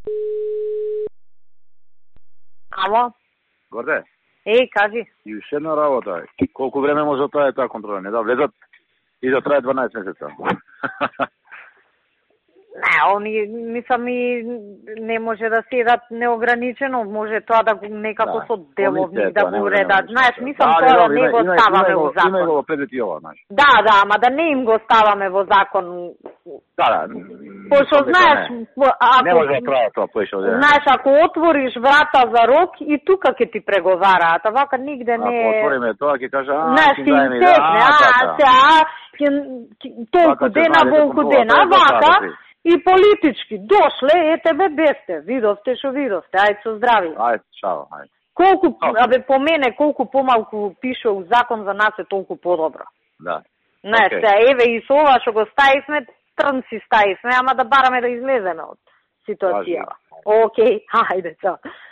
Ало? Горде? Кажи. И уште една работа. Колку време може да трае таа контрола? Не да влезат и да трае 12 месеца. Не, они, мислам, и не може да седат неограничено, може тоа да го некако со деловник да го уредат. Знаеш, мислам тоа да не го ставаме во закон. Има го предвид и ова, знаеш. Да, ама да не им го ставаме во закон. Да. Пошто знаеш, не може да трае тоа поише од. Знаеш, ако отвориш врата за рок и тука ќе ти преговараат, а вака нигде не е. Ако отвориме тоа ќе кажа, знаеш, ќе им текне, толку дена, волку дена, вака. И политички дошле, тебе бесте, видовте шо видовте, ајде со здрави. Ајде, чао, ајде. Колку, по мене, колку помалку пише у закон за нас е толку подобро. Да. Знаеш, еве и со ова што го ставивме, трн си ставивме, ама да бараме да излеземе од ситуацијава. Океј, ајде, чао.